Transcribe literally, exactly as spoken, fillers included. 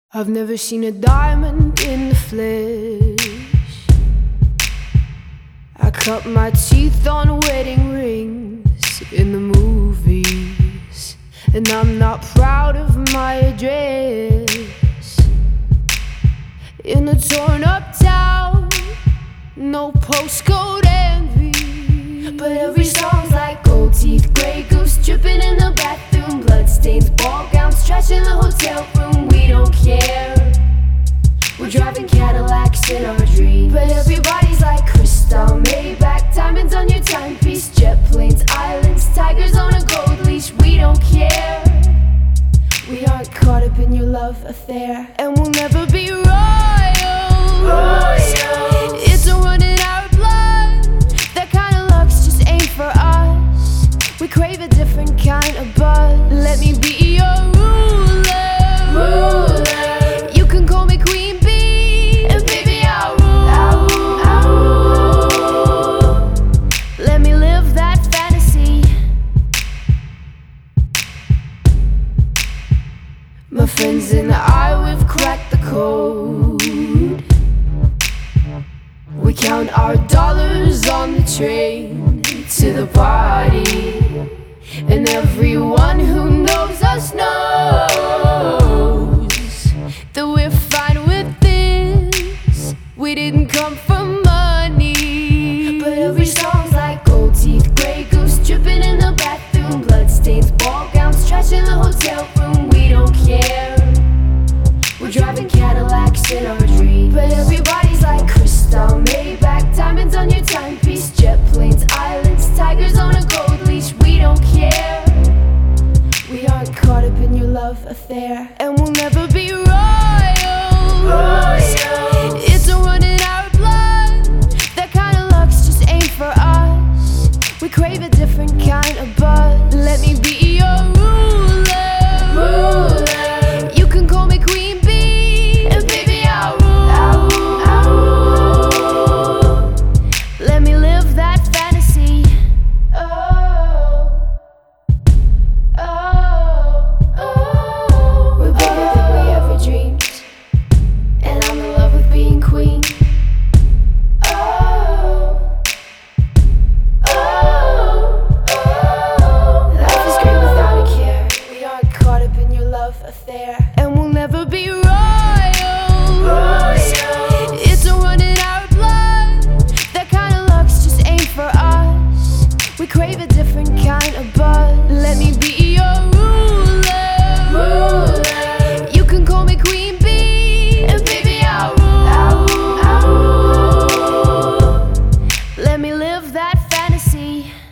I've never seen a diamond in the flesh. I cut my teeth on wedding rings in the movies, and I'm not proud of my address. In a torn up town, no postcode envy, but every song's like gold teeth, grey goose dripping in the bathroom, bloodstains, ball gowns, trash in the hotel room. We don't care. We're driving Cadillacs in our dreams, but everybody's like crystal, Maybach, diamonds on your timepiece, jet planes, islands, tigers on a gold leash. We don't care. We aren't caught up in your love affair, and we'll never be royals. Royals. It's a run in our blood. That kind of luck's just ain't for us. We crave a different kind of buzz. Let me be your ruler. Ruler. You can call me Queen Bee, and baby I'll rule. I'll rule. I'll rule. Let me live that fantasy. My friends and I, we've cracked the code. We count our dollars on the train to the party, and everyone who knows us knows that we're fine with this. We didn't come for money, but every song's like gold teeth, grey goose dripping in the bathroom, bloodstains, ball gowns, trash in the hotel room. We don't care. We're driving Cadillacs in our dreams, but everybody's like crystal, Maybach, diamonds on your timepiece, jet planes, islands, tigers on a gold leash. We don't care. We aren't caught up in your love affair, and we'll never be royals. Royals. It's a run in our blood. That kind of luck's just ain't for us. We crave a different kind of buzz. Let me be your ruler. Ruler. You can call me Queen Bee, and baby I'll rule. I'll rule. I'll rule. Let me live that fantasy. Oh, oh, oh. We're bigger than we ever dreamed, and I'm in love with being queen. Oh, oh, oh. Life is great without a care. We aren't caught up in your love affair, and we'll never be royals. Royals. It's a run in our blood. That kind of luck's just ain't for us. We crave a different kind of buzz. Let me be your ruler. Ruler. You can call me Queen Bee, and baby I'll rule. I'll rule. I'll rule. Let me live that fantasy.